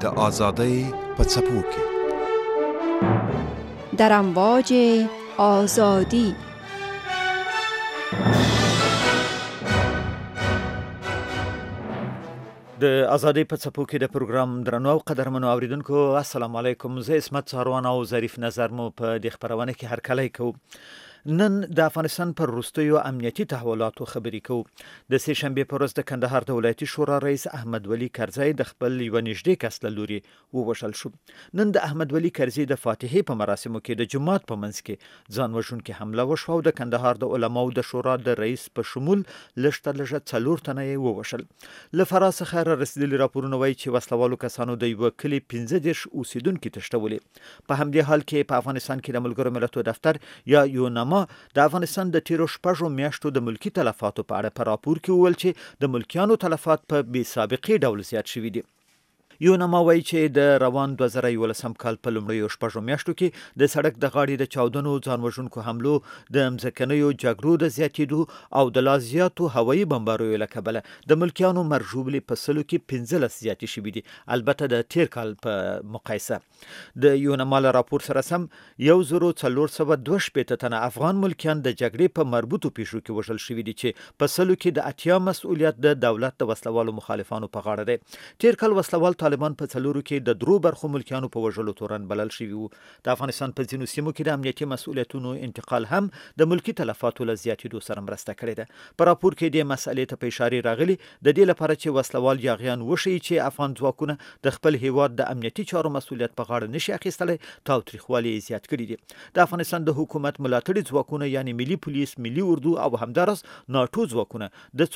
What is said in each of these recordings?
د آزادی په څپو کې در امواج آزادی. د آزادۍ په څپو کې د پروګرام درنو او قدرمنو اوریدونکو السلام علیکم. زه اسمت ساروان او ظریف نظر مو په دې خبرونه کې هرکلی کوو. نن د افغانستان پر وروستیو امنیتي تحولاتو خبرې کوو. د سه شنبې په ورځ د کندهار د ولایتي شورا رئیس احمد ولی کرزی د خپل یو نږدې کس له لوري ووژل شو. نن د احمد ولی کرزی د فاتحې په مراسمو کې د جماعت په منځ کې ځان وژونکې حمله وشوه او د کندهار د علماو د شورا د رئیس په شمول لږ 4 تنه یې ووژل. له فراه څخه رسیدلي راپورونه وایي چې وسلوالو کسانو د یو کلي 15 اوسیدونکي تښتولي. په همدې حال کې په افغانستان کې د ملګرو ملتونو دفتر یا یوناما د افغانستان د تیرو 6 میاشتو د ملکی تلفاتو په اړه په راپور کې وویل چې د ملکیانو تلفات په بې سابقې ډول زیات شوي دي. یوناما وایي چې د روان 2011 کال په لومړیو 6 میاشتو کې د سړک د غاړې د چاودنو، ځان وژونکو حملو، د مځکنیو جګړو د زیاتېدو او د لا زیاتو هوایي بمباریو له کبله د ملکیانو مرجوبلې په سلو کې 15 زیاتې شوي دي، البته د تیر کال په مقایسه. د یوناما له راپور سره سم 1422 تنه افغان ملکیان د جګړې په مربوطو پیښو کې وژل شوي دي چې په سلو کې د 80 مسؤلیت د دولت د وسلوالو مخالفانو په غاړه دی. تیر کال وسلوال طالبان په څلورو کې د درو برخو ملکیانو په وژلو تورن بلل شوي وو. د افغانستان په ځینو سیمو کې د امنیتي مسؤلیتونو انتقال هم د ملکی تلفاتو له زیاتېدو سره مرسته کړې ده. په راپور کې د مسئلې ته په اشاره راغلي د دې لپاره چې وسلوال یاغیان وشي چې افغان ځواکونه د خپل هیواد د امنیتي چارو مسؤلیت په غاړه نشي اخیستلی، تاوتریخوالي زیات کړي دي. د افغانستان د حکومت ملاتړي ځواکونه یعنی ملي پولیس، ملي اردو او همدارس ناټو ځواکونه د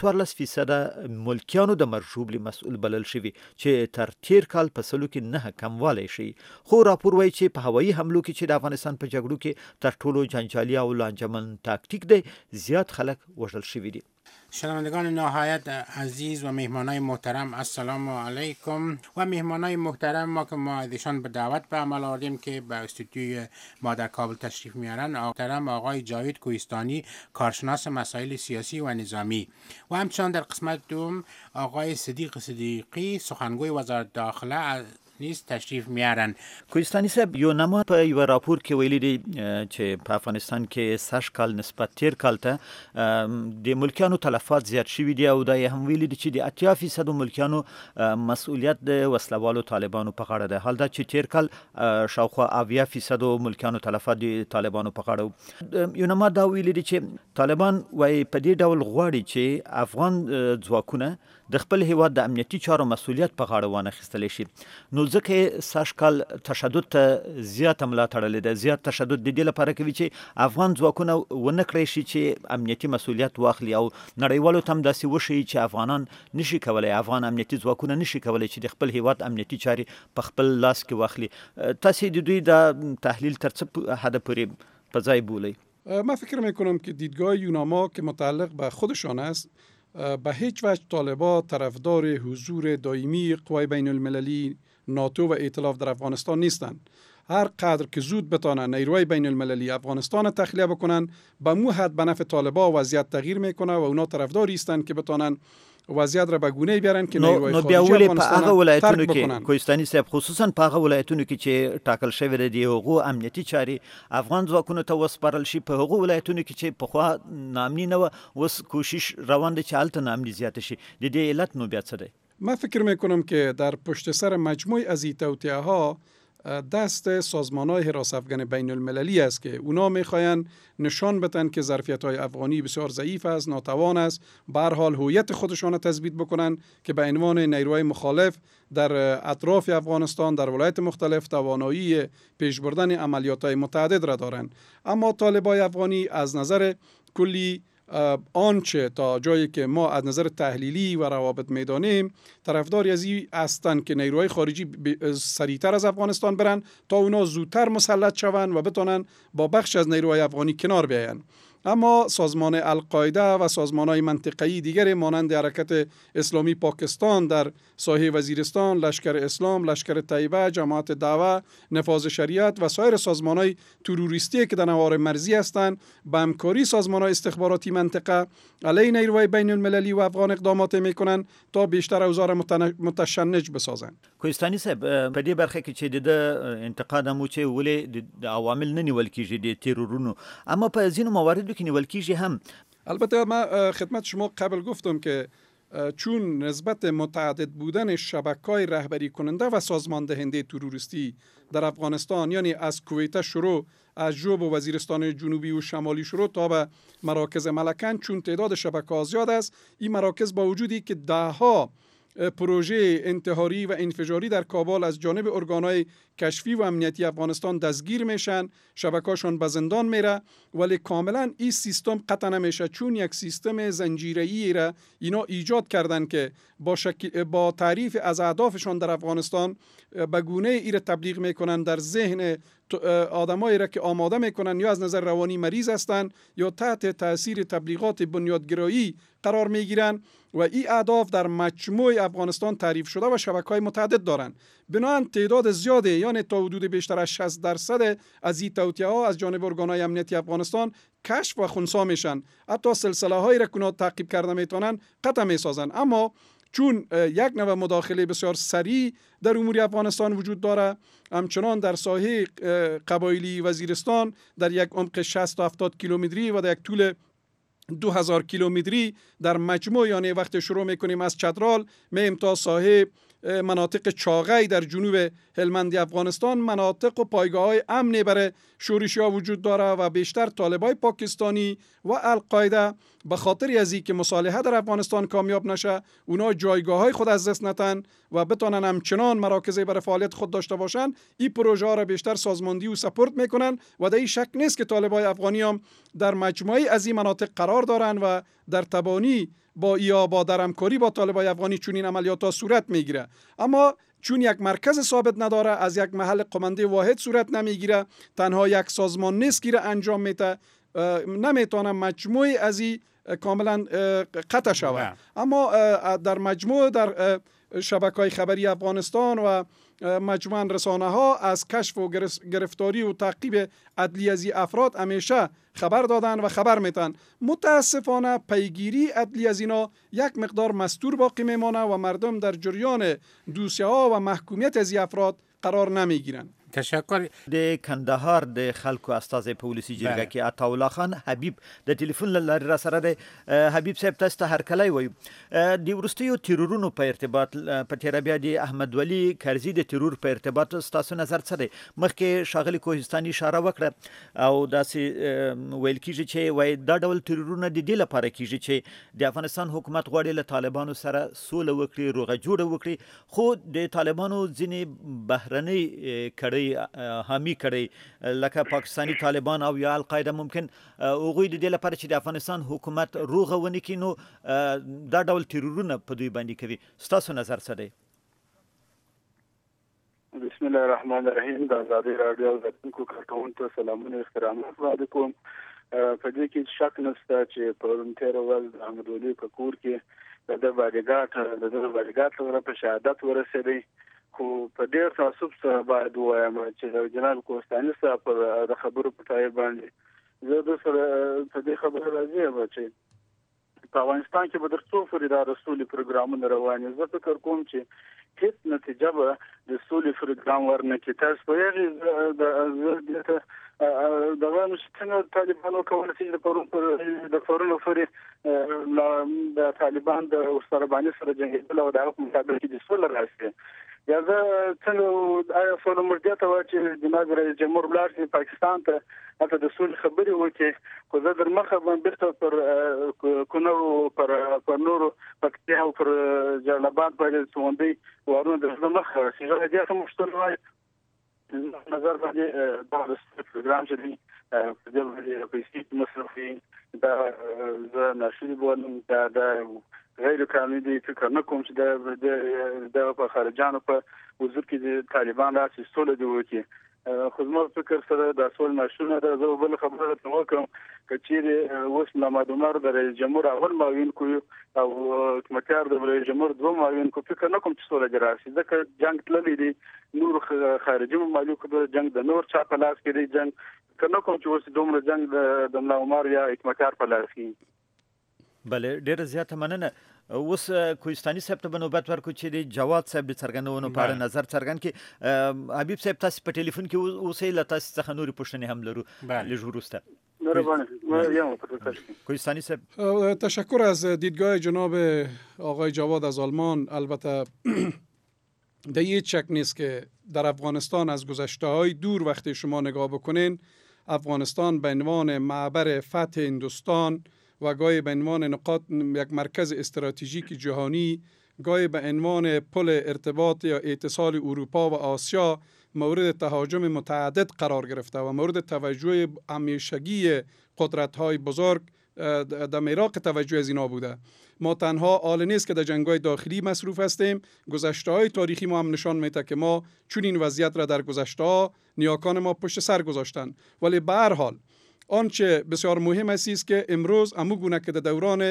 14% ملکیانو د مرجوبلي مسؤل بلل شوي چې تر تیر کال په سلو کې 9 کموالی شي. خو راپور وایي چې په هوایي حملو کې چې د افغانستان په جګړو کې تر ټولو جنجالي او لانجمن تاکتیک دی، زیات خلک وژل شوي دي. شنوندگان نهایت عزیز و مهمانای محترم السلام علیکم. و مهمانای محترم ما که ما ازشان به دعوت به عمل آوردیم که به استودیوی ما در کابل تشریف میارن، محترم آقای جاوید کوهستانی، کارشناس مسائل سیاسی و نظامی، و همچنان در قسمت دوم آقای صدیق صدیقی، سخنگوی وزارت داخله نیز تشریف میارن. کوهستانی صاحب، یوناما په یو راپور کې ویلي دي چې په افغانستان کې 6 کال نسبت تیر کال ته د ملکیانو تلفات زیات شوي دي او دا یې هم ویلي دي چې د 80% ملکیانو مسؤلیت د وسلوالو طالبانو په غاړه ده، حال دا چې تیر کال شاوخوا 80% ملکیانو تلفات د طالبانو په غاړه. یوناما دا ویلي دي چې طالبان وايي په دې ډول غواړي چې افغان ځواکونه د خپل هیواد د امنیتي چارو مسؤلیت په غاړه وانه خستلی شي. نو ځکه 6 کال تشدد ته زیات ملا تړلې ده. زیات تشدد د دې لپاره کوي چې افغان ځواکونه ونه کړی شي چې امنیتي مسؤلیت واخلي او نړیوالو ته هم داسې وشي چې افغانان نشي کولای، افغان امنیتي ځواکونه نشي کولای چې د خپل هیواد امنیتي چاري په خپل لاس کې واخلي. تاسو د دوی د تحلیل تر څه حد پورې په ځای بولئ؟ من فکر میکنم که دیدگاه یوناما که متعلق به خودشان است به هیچ وجه طالبا طرفدار حضور دائمی قوای بین المللی ناتو و ائتلاف در افغانستان نیستند. هر قدر که زود بتانن نیروهای بین المللی افغانستان تخلیه بکنن به مو حد به نفع طالبا وضعیت تغییر میکنه و اونا طرفداری هستند که بتانن وضعیت را به گونه‌ای بیارن که نیروهای خارجی افغانستان ترک بکنن. کوهستانی صاحب، خصوصا په هغه ولایتونو کې چې ټاکل شوی دی هغه امنیتي چاري افغان ځواکونو ته وسپارل شي، په هغه ولایتونو کې چې په خوا نامني نه و، اوس کوشش روان دی چې هلته نامني زیات شي. د دې علت نو بیا څه دی؟ من فکر میکنم که در پشت سر مجموع از این توطئه‌ها دست سازمان‌های حراس افغان بین المللی است که اونا میخواین نشان بدن که ظرفیت‌های افغانی بسیار ضعیف است، ناتوان است، به هر حال هویت خودشان را تثبیت بکنن که به عنوان نیروهای مخالف در اطراف افغانستان در ولایت مختلف توانایی پیش بردن عملیات‌های متعدد را دارند. اما طالبای افغانی از نظر کلی آنچه تا جایی که ما از نظر تحلیلی و روابط میدانیم طرفداری از این هستند که نیروهای خارجی سریعتر از افغانستان برن تا اونا زودتر مسلط شوند و بتونن با بخش از نیروهای افغانی کنار بیاین. اما سازمان القاعده و سازمان‌های منطقه‌ای دیگر مانند حرکت اسلامی پاکستان در ساحه وزیرستان، لشکر اسلام، لشکر طیبه، جماعت دعوه، نفاذ شریعت و سایر سازمان‌های تروریستی که در نوار مرزی هستند با همکاری سازمان‌های استخباراتی منطقه علیه نیروهای بین المللی و افغان اقدامات میکنند تا بیشتر اوضاع متشنج بسازند. کوهستاني صاحب په دې برخه کې چې د انتقاد مو چې ولې د عوامل نه نیول کیږي د تیرورونو، اما په ځینو مواردو کې نیول کیږي هم. البته ما خدمت شما قبل گفتم که چون نسبت متعدد بودن شبکه‌های رهبری کننده و سازمان دهنده تروریستی در افغانستان، یعنی از کویت شروع، از جوب و وزیرستان جنوبی و شمالی شروع تا به مراکز ملکن، چون تعداد شبکه‌ها زیاد است، این مراکز با وجودی که دهها پروژه انتحاری و انفجاری در کابل از جانب ارگان‌های کشفی و امنیتی افغانستان دستگیر میشن، شبکه‌شون به زندان میره، ولی کاملا این سیستم قطع نمیشه، چون یک سیستم زنجیره‌ای را اینا ایجاد کردن که با تعریف از اهدافشون در افغانستان به گونه ای را تبلیغ میکنن در ذهن آدمایی را که آماده میکنن یا از نظر روانی مریض هستند یا تحت تاثیر تبلیغات بنیادگرایی قرار میگیرن و این اهداف در مجموع افغانستان تعریف شده و شبکه‌های متعدد دارند. بنابراین تعداد زیاده، یعنی تا حدود بیشتر از 60% از این توطئه‌ها از جانب ارگان‌های امنیتی افغانستان کشف و خنثی میشن، حتی سلسله‌هایی را که تعقیب کرده میتونن قطع میسازن. اما چون یک نوع مداخله بسیار سریع در امور افغانستان وجود داره، همچنان در ساحه قبایلی وزیرستان در یک عمق 60 تا 70 کیلومتری و در یک طول 2000 کیلومتری در مجموع، یعنی وقت شروع میکنیم از چترال میم تا ساحه مناطق چاغی در جنوب هلمند افغانستان، مناطق و پایگاه‌های امنی برای شورشی‌ها وجود داره و بیشتر طالبای پاکستانی و القاعده به خاطر از اینکه مصالحه در افغانستان کامیاب نشه، اونا جایگاه‌های خود از دست ندن و بتونن همچنان مراکزی برای فعالیت خود داشته باشن، این پروژه ها را بیشتر سازماندهی و سپورت میکنن و در این شک نیست که طالبای افغانی هم در مجموعه از این مناطق قرار دارن و در تبانی با در همکاری با طالبای افغانی چون این عملیات صورت میگیره. اما چون یک مرکز ثابت نداره، از یک محل قمانده واحد صورت نمیگیره، تنها یک سازمان نیست که انجام میده، نمیتونه مجموعه از این کاملا قطع شود. اما در مجموع در شبکه‌های خبری افغانستان و مجموعاً رسانه‌ها از کشف و گرفتاری و تعقیب عدلی از افراد همیشه خبر دادن و خبر میتن. متاسفانه پیگیری عدلی از اینا یک مقدار مستور باقی میمانه و مردم در جریان دوسیه‌ها و محکومیت از افراد قرار نمیگیرن. تشکر. د کندهار د خلکو استازي پولیسي جرګه کې عطاالله خان حبیب د ټلیفون لارې را سره دی. حبیب صاحب تاسو ته هرکلی وایو. د وروستیو تیرورونو په ارتباط په تیره بیا د احمد ولی کرزي د تیرور په ارتباط ستاسو نظر څه دی؟ مخکې ښاغلي کوهستاني اشاره وکړه او داسې ویل کیږي چې وایي دا ډول تیرورونه د دې لپاره کیږي چې د افغانستان حکومت غواړي له طالبانو سره سوله وکړي، روغه جوړه وکړي، خو د طالبانو ځینې بهرنۍ کړۍ حامی کړي لکه پاکستانی طالبان او یا القاعده ممکن هغوی د دې لپاره چې د افغانستان حکومت روغه ونه کړي نو دا ډول تیرورونه په دوی باندې کوي. ستاسو نظر څه دی؟ بسم الله الرحمن الرحیم. د ازادي راډیو د کارکونکو سلامونه احترامات وړاندې کوم. په دې کې شک نشته چې پرون 13 ورځ د احمد ولی په کور کې د باریګاټ لپاره په شهادت ورسېدی، خو په ډېر تعصب سره باید ووایم چې جناب کوهستاني صاحب د خبرو په ځای باندې زه د سره په دې خبره راځي چې په افغانستان کې به تر څو پورې دا د سولې پروګرامونه روان دي. زه فکر کوم چې هیڅ نتیجه به د سولې پروګرام ورنکړي. تاسو پوهېږئ دغه څنګه طالبانو کولی شي د پرونو پورې د طالبان د سرباني سره جنګېدل او د هغه په مقابل کې د سولې راشي. یا زه څنګه آیا سوله مردیته وه چې جناب رئیس جمهور ولاړ شي پاکستان ته هلته د سولې خبرې وکړي، خو زه در مخه بیرته پر کونړ پر نورو پکتیا او پر جلال آباد باندې سوندۍ وارونه در مخه راشي. زه دې ته مشترک وایم نظر باندې دا پروګرام چې دی په دې باندې پیسې مصرفي دا زه ناشونی بولم، دا غیر قانوني دي. فکر نه کوم چې د خارجانو په حضور کې د طالبان راسي سولې دی وکړي. خو زما فکر سره د سول ناشونه د زو بل خبره ته وکم کچېره اوس نامعلومار د رئیس جمهور اول معاون کو او حکومتیار د رئیس جمهور دوه معاون کو فکر نه کوم چې سوله جراسي ځکه جنگ تللی دی نور خارجي ممالک د جنگ د نور چا په لاس کې دی جنگ کنه کوم چې اوس دومره جنگ د ملا عمر یا حکومتیار په لاس کې بله ډیره زیاته مننه. اوس کوهستاني صاحب ته نوبت ورکو چې د جواد صاحب د څرګندونو په اړه نظر څرګند کړي. حبیب صاحب تاسو په ټلیفون کې اوسئ له تاسو څخه نورې پوښتنې هم لرو لږ وروسته. کوهستاني صاحب تشکر از دیدگاه جناب آقای جواد از آلمان. البته در هیچ شک نیست که در افغانستان از گذشته‌های دور وقتی شما نگاه بکنین افغانستان به عنوان معبر فتح هندوستان و گاهی به عنوان یک مرکز استراتژیک جهانی، گاهی به عنوان پل ارتباط یا اتصال اروپا و آسیا مورد تهاجم متعدد قرار گرفته و مورد توجه همیشگی قدرت‌های بزرگ در میراق توجه از اینا بوده. ما تنها آل نیست که در جنگ‌های داخلی مصروف هستیم، گذشته‌های تاریخی ما هم نشان میده که ما چون این وضعیت را در گذشته‌ها نیاکان ما پشت سر گذاشتن. ولی به هر حال آنچه بسیار مهم است که امروز گونه که در دوران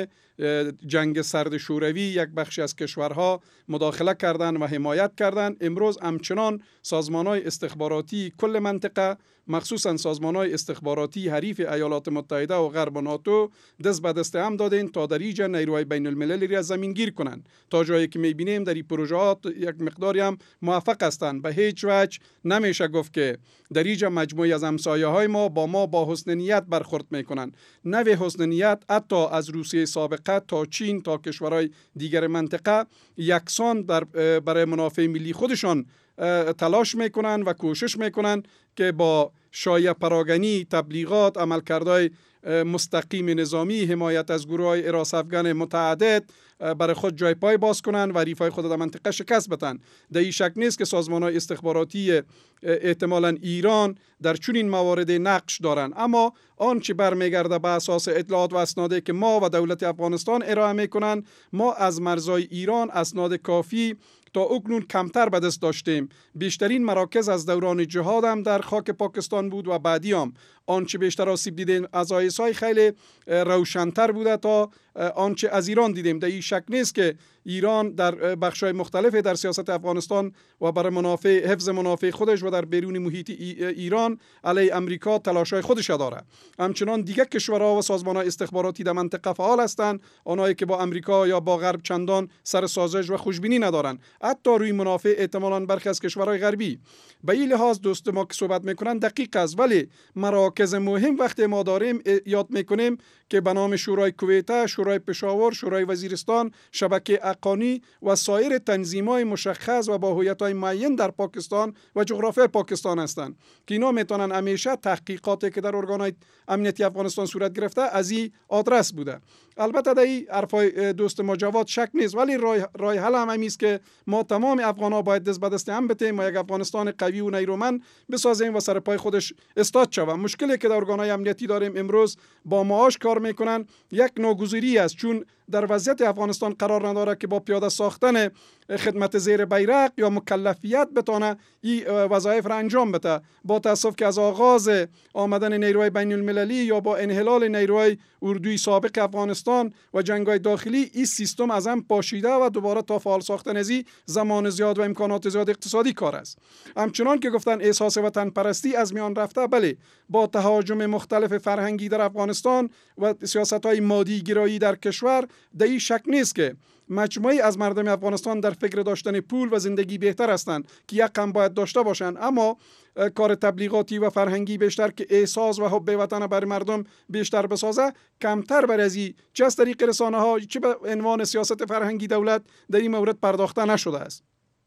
جنگ سرد شوروی یک بخشی از کشورها مداخله کردند و حمایت کردند، امروز همچنان سازمان‌های استخباراتی کل منطقه مخصوصا سازمان‌های استخباراتی حریف ایالات متحده و غرب و ناتو دست به دست هم دادن تا در اینجا نیروهای بین المللی را زمین گیر کنند. تا جایی که می‌بینیم در این پروژه‌ات یک مقداری هم موفق هستند. به هیچ وجه نمیشه گفت که در اینجا مجموعی از همسایه‌های ما با حسن نیت برخورد می‌کنند. نوع حسن نیت حتی از روسیه سابقه تا چین تا کشورهای دیگر منطقه یکسان برای منافع ملی خودشان تلاش میکنن و کوشش میکنن که با شایع پراگنی، تبلیغات، عملکردهای مستقیم نظامی، حمایت از گروه‌های حراس افغان متعدد برای خود جای پای باز کنن و حریفای خود در منطقه شکست بدن. در این شک نیست که سازمان‌های استخباراتی احتمالاً ایران در چنین موارد نقش دارند، اما آنچه برمیگرده به اساس اطلاعات و اسنادی که ما و دولت افغانستان ارائه میکنند، ما از مرزهای ایران اسناد کافی تا اکنون کمتر به دست داشتیم. بیشترین مراکز از دوران جهاد هم در خاک پاکستان بود و بعدی هم آنچه بیشتر آسیب دیدیم از آیس‌های خیلی روشن‌تر بوده تا آنچه از ایران دیدیم. در این شک نیست که ایران در بخش‌های مختلف در سیاست افغانستان و برای حفظ منافع خودش و در بیرون محیط ایران علیه امریکا تلاش‌های خودش داره. همچنان دیگر کشورها و سازمان‌های استخباراتی در منطقه فعال هستند، آنهایی که با امریکا یا با غرب چندان سر سازش و خوشبینی ندارند، حتی روی منافع احتمالاً برخی از کشورهای غربی. به این لحاظ دوست ما که صحبت می‌کنند دقیق است، ولی مراکز مهم وقتی ما داریم یاد می‌کنیم که به نام شورای کویته، شورای پشاور، شورای وزیرستان، شبکه اقانی و سایر تنظیم‌های مشخص و با هویت‌های معین در پاکستان و جغرافیای پاکستان هستند که اینا میتونن همیشه تحقیقاتی که در ارگان‌های امنیتی افغانستان صورت گرفته از این آدرس بوده. البته در این حرفای دوست ما جواد شک نیست، ولی راه حل هم است که ما تمام افغان‌ها باید دست به دست هم بتیم و یک افغانستان قوی و نیرومند بسازیم و سر پای خودش استاد شود. مشکلی که در ارگان‌های امنیتی داریم امروز با معاش کار میکنن یک ناگزیری است، چون در وضعیت افغانستان قرار نداره که با پیاده ساختن خدمت زیر بیرق یا مکلفیت بتونه این وظایف را انجام بده. با تاسف که از آغاز آمدن نیروهای بین المللی یا با انحلال نیروهای اردوی سابق افغانستان و جنگ‌های داخلی این سیستم از هم پاشیده و دوباره تا فعال ساختن از زمان زیاد و امکانات زیاد اقتصادی کار است. همچنان که گفتن احساس وطن پرستی از میان رفته، بله با تهاجم مختلف فرهنگی در افغانستان و سیاست‌های مادی گرایی در کشور در این شک نیست که مجموعی از مردم افغانستان در فکر داشتن پول و زندگی بهتر هستند که یک کم باید داشته باشند، اما کار تبلیغاتی و فرهنگی بیشتر که احساس و حب وطن برای مردم بیشتر بسازه کمتر بر از این چه از طریق رسانه ها چه به عنوان سیاست فرهنگی دولت در این مورد پرداخته نشده است.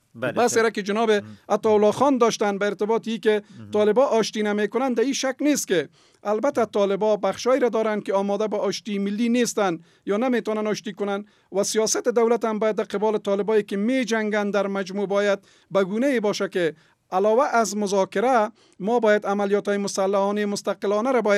بس را که جناب عطاالله خان داشتن به ارتباطی که طالبا آشتی نمیکنن، در این شک نیست که البته طالبا بخشایی را دارن که آماده به آشتی ملی نیستن یا نمیتونن آشتی کنن و سیاست دولت هم باید در قبال طالبایی که می جنگن در مجموع باید به گونه‌ای باشه که علاوه از مذاکره ما باید عملیات‌های مسلحانه مستقلانه را باید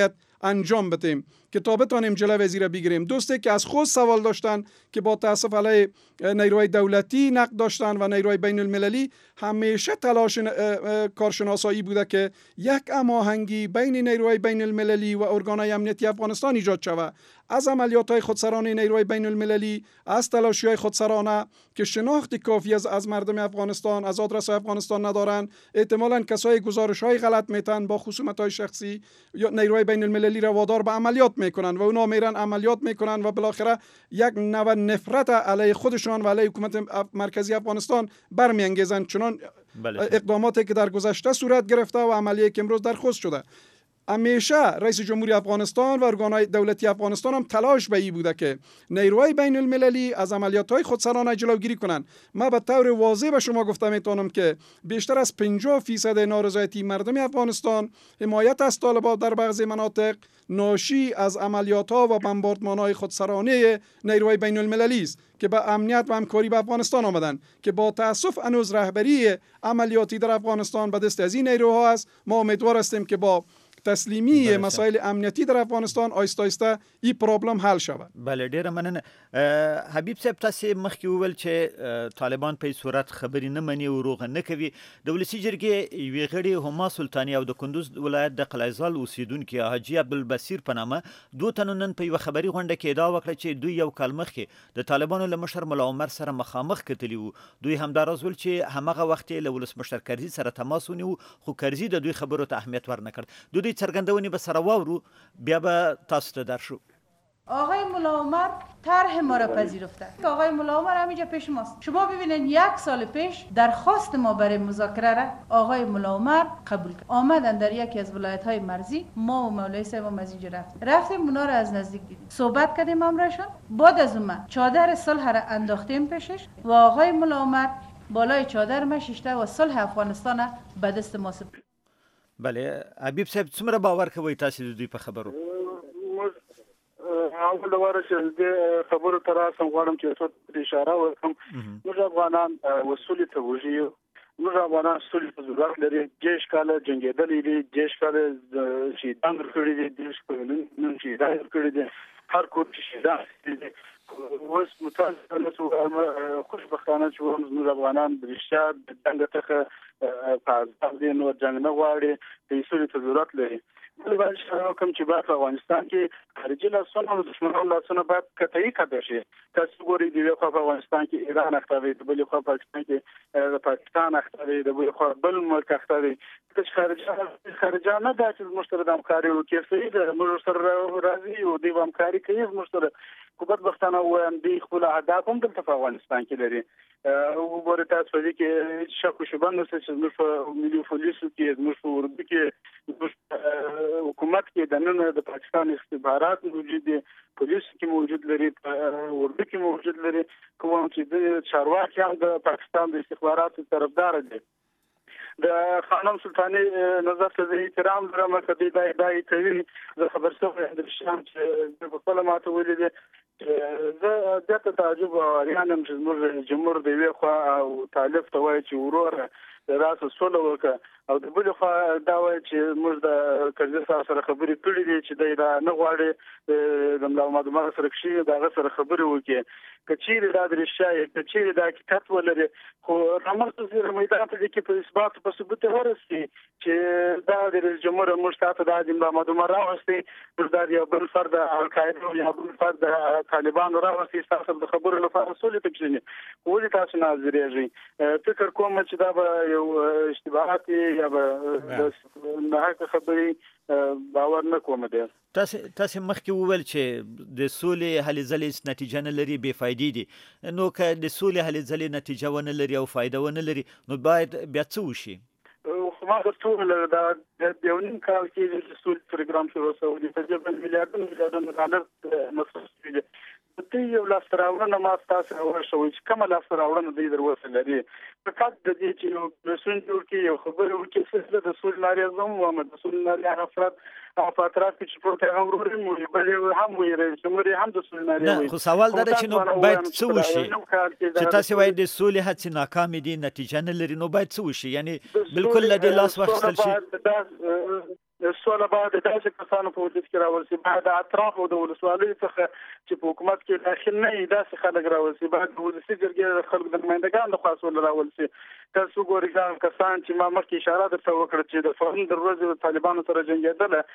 انجام بدیم که تا بتانیم جلوی وزیر بگیریم. دوستی که از خود سوال داشتن که با تاسف علیه نیروهای دولتی نقد داشتن و نیروهای بین المللی، همیشه تلاش کارشناسایی بوده که یک هماهنگی بین نیروهای بین المللی و ارگانهای امنیتی افغانستان ایجاد شود. از عملیات‌های خودسرانه نیروهای بین المللی، از تلاشی‌های خودسرانه که شناخت کافی از مردم افغانستان، از آدرس افغانستان ندارن، احتمالاً کسای گزارش‌های غلط میتن با خصومت‌های شخصی یا نیروهای بین المللی را وادار به عملیات میکنن و اونا میرن عملیات میکنن و بالاخره یک نوع نفرت علیه خودشان و علیه حکومت مرکزی افغانستان برمیانگیزن، چنان اقداماتی که در گذشته صورت گرفته و عملیاتی که امروز در خوست شده. همیشه رئیس جمهوری افغانستان و ارگانهای دولتی افغانستان هم تلاش به این بوده که نیروهای بین المللی از عملیات‌های خودسرانه جلوگیری کنند. من به طور واضح به شما گفته میتونم که بیشتر از 50% نارضایتی مردم افغانستان، حمایت از طالبان در بعضی مناطق ناشی از عملیات‌ها و بمباردمان‌های خودسرانه نیروهای بین المللی است که به امنیت و همکاری با افغانستان آمدن که با تأسف هنوز رهبری عملیاتی در افغانستان به دست از این نیروها است. ما امیدوار هستیم که با تسلیمی مسائل امنیتی در افغانستان آیسته آیسته این پرابلم حل شود. بله، ډیره مننه. حبیب صاحب، تاسو مخکې وویل چې طالبان په صورت خبرې نه مني او روغه نه کوي. د ولسي جرګې یوې غړي هما سلطاني او د کندوز ولایت د قلعهزال اوسیدونکي حاجي عبدالبصیر په نامه دوه تنو نن په یوه خبري غونډه کې ادعا وکړه چې دوی یو کال مخکې د طالبانو له مشر ملا عمر سره مخامخ کتلي وو. دوی همداراز ول چې همغه وخت یې له ولسمشر کرزي سره تماس ونیو، خو کرزي د دوی خبرو ته اهمیت ورنکړ. دوی څرګندونې به سره واورو، بیا به تاسو ته درشو. آقای ملا عمر طرح ما را پذیرفته. آقای ملا عمر همینجا پیش ماست. شما ببینید 1 سال پیش درخواست ما برای مذاکره را آقای ملا عمر قبول کرد. آمدن در یکی از ولایت‌های مرزی، ما و مولوی صاحب هم از اینجا رفتیم اونا را از نزدیک دیدیم، صحبت کردیم امرشون. بعد از اون چادر صلح را انداختیم پیشش و آقای ملا عمر بالای چادر ما شیشته و صلح افغانستان به دست ما سپرد. بله، حبیب صاحب څومره باور کوئ تاسو د دوی په خبرو؟ اول د ورسې د خبرو تر اوسه غواړم چې څه اشاره وکړم. موږ افغانان وسولې ته وژیو، موږ افغانان سولې ته ضرورت لري. دیش کاله جنګېدلي دي، دیش کاله شهیدان ورکړي دي، دیش نن شهیدان ورکړي دي، هر کور کې شهیدان دي. اوس متاسفانه خوشبختانه چې موږ افغانان د رښتیا د جنګ څخه په ازاد دي، نو جنګ نه غواړي، د سولې ته ضرورت لري. بل باید اشاره وکړم چې باید په افغانستان کې خارجي لاسونه او دښمنانو لاسونه باید قطعي قطع شي. تاسو ګورئ د یوې خوا په افغانستان کې ایران اخته دی، د بلې خوا پاکستان کې د پاکستان اخته دی، د بلې خوا بل ملک اخته دی. خارجان نه دا چې زموږ سره د همکاري وکړي، صحیح ده، موږ سره راځي او دوی به همکاري کوي زموږ سره، خو بدبختانه ووایم دوی خپل اهداف هم دلته په افغانستان کې لري. وګورئ تاسو په دې کې شک و شبهه نشته چې زموږ په ملي پولیسو کې، زموږ په اردو کې، زموږ حکومت کې دننه د پاکستان استخبارات موجود دي، پولیسو کې موجود لري، اردو کې موجود لري، کوم چې د چارواکي هم د پاکستان د استخباراتو طرفدار دي. د خانم سلطاني نظر ته احترام لرم که دوی دا ادعا کوي. زه خبر شوی یم د شام چې په خپله ماته ویلي دي. زه زیاته تعجب او حیران یم چې زموږ جمهور د یوې خوا او طالب ته وایي چې وروره راسه سوله وکړه، او د بلې خوا دا وایي چې موږ د کرزي صاحب سره خبرې کړې دي چې دی دا نه غواړي د ملا محمد عمر سره کښېني، د هغه سره خبرې وکړي. که چیرې دا د رښتیا یې، که چیرې دا حقیقت ولري، خو رامنځته شوي میدان ته دې کې په اثبات په ثبوت ورسي چې دا د رئیس جمهور موږ ته دا د ملا محمد عمر راوستي، موږ دا یو بل فرد القاعده یا بل فرد طالبانو راوستي تاسو د خبرو لپاره سولې ته کښېني. ولې تاسو ناظریږئ؟ فکر کوم چې دا به یو اشتباهات یا به ناحقه خبرې باور نه کوم. دی تاسو مخکې وویل چې د سولې هلې ځلې نتیجه نه لري، بې فایدې دي. نو که د سولې هلې ځلې نتیجه ونه لري او فایده ونه لري، نو باید بیا څه وشي؟ خو ما ټول دا یو نیم کال کې د سولې پروګرام شروع شوی، تقریبا میلیارډونه ډالر مصرف شوي دي. ته یو لاسته راوړنه ما ستاسو ورشوي چې کومه لاسته راوړنه دوی در وسه لري. فقط د دې چې یو مسؤل جوړ کړي، یو خبرې وکړي چې د سولې لارې زوم وایم، د سولې لارې هغه افراد په اطراف کې چې پروت هغه وروري مو بلې هم وي، رئیس جمهور هم د سولې لارې وي. خو سوال دا چې نو باید څه وشي چې تاسو وایي د سولې هڅې ناکامې دي، نتیجه نه لري، نو باید څه وشي؟ یعنی بالکل له دې لاس واخیستل شي. سوله باید داسې کسانو په وجود کې راول شي، باید د اطرافو د ولسوالیو څخه چې په حکومت کې داخل نه وي داسې خلک راول شي، باید د ولسي جرګې د خلکو د نمایندګانو لخوا سوله راول شي. تاسو ګورئ کسان چې ما مخکې اشاره درته وکړه چې د فرهنګ د ورځې د طالبانو سره جنګېدله